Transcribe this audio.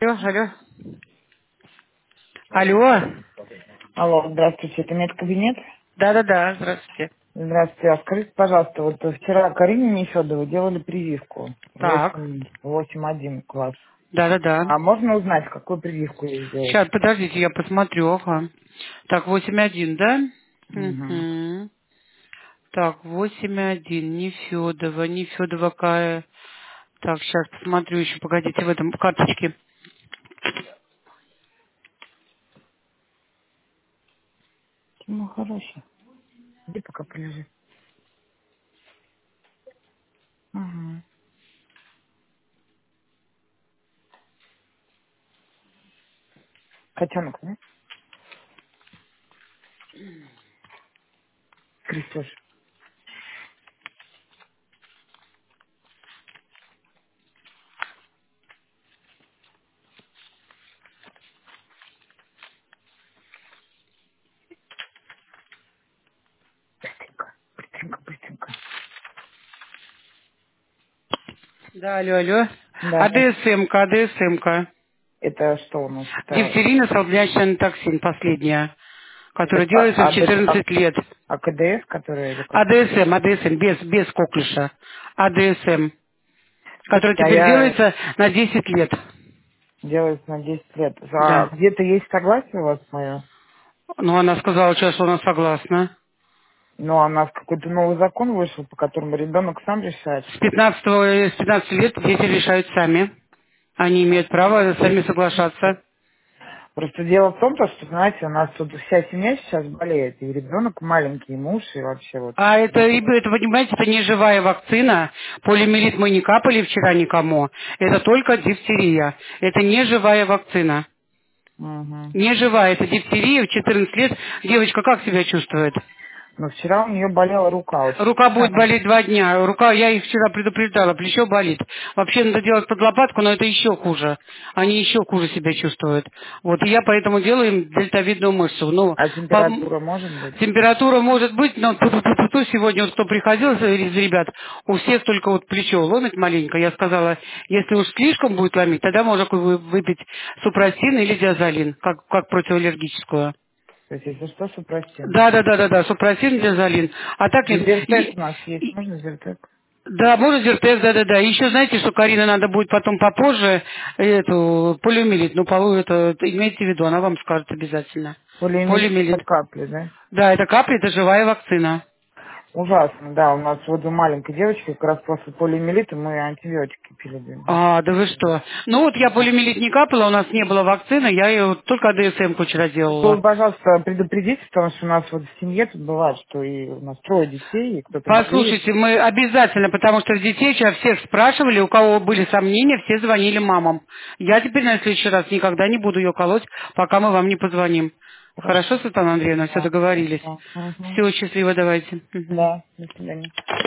Алло, алло. Алло. Алло, здравствуйте, это медкабинет? Да-да-да, здравствуйте. Здравствуйте, а скажите, пожалуйста, вот вчера Карине Нефедовой делали прививку Так, 8.1 класс. да-да-да. А можно узнать, какую прививку ей сделать? Сейчас, подождите, я посмотрю, ага. Так, 8.1, да? Угу. Угу. Так, 8.1, Нефедова какая. Так, сейчас посмотрю еще, погодите, в этом в карточке. Ну, хорошо. Где пока полежит? Угу. Котенок, да? Крестеж. Быстренько, быстренько, быстренько. Да, алло, алло. Да, да. АДСМ-ка, АДСМ-ка. Это что у нас? Это, Дифтерина, солбнящая токсин, последняя, которая это делается в 14 лет. АКДС, которая или как? АДСМ, без коклюша. АДСМ, который Слушайте, а теперь я делается на 10 лет. делаю на 10 лет. А Да. где-то есть согласие у вас мое? Ну, она сказала сейчас, что она согласна. Ну, а у нас какой-то новый закон вышел, по которому ребенок сам решает, С что... 15 лет дети решают сами. Они имеют право сами соглашаться. Просто дело в том, что, знаете, у нас тут вся семья сейчас болеет, и ребенок маленький, и муж, и вообще вот... А это, понимаете, это не живая вакцина. Полиомиелит мы не капали вчера никому. Это только дифтерия. Это не живая вакцина. Угу. Не живая, это дифтерия в 14 лет. Девочка как себя чувствует? Но вчера у нее болела рука очень Рука сильно. будет болеть 2 дня. Рука, я их вчера предупреждала, плечо болит. Вообще надо делать под лопатку, но это еще хуже. Они еще хуже себя чувствуют. Вот, и я поэтому делаю им дельтовидную мышцу. Ну, А температура может быть? температура может быть, но сегодня вот кто приходил из ребят, у всех только вот плечо ломит маленько. Я сказала, если уж слишком будет ломить, тогда можно выпить супрастин или диазолин, как противоаллергическую. То есть, если что, супрастин. Да, супрастин, диазолин. А так нет. Зертек у нас есть, можно зертек? Да, может зертек, да. Еще знаете, что Карина надо будет потом попозже эту полиомиелит, ну, это имейте в виду, она вам скажет обязательно. Полиэмилит Полиомиелит. под капли, да? Да, это капли, это живая вакцина. Ужасно, да. У нас вот у маленькой девочки как раз после полиэмилита мы антибиотики пили. А, да вы что? Ну вот я полиомиелит не капала, у нас не было вакцины, я ее только АДСМ-ку вчера Вы, делала. пожалуйста, предупредите, потому что у нас вот в семье тут бывает, что и у нас 3 детей, и кто-то болеет. Послушайте, мы обязательно, потому что детей вчера всех спрашивали, у кого были сомнения, все звонили мамам. Я теперь на следующий раз никогда не буду ее колоть, пока мы вам не позвоним. Хорошо, Хорошо. Светлана Андреевна, все Да, договорились. хорошо. Угу. Все, счастливо, давайте. Мгм. Да, до свидания.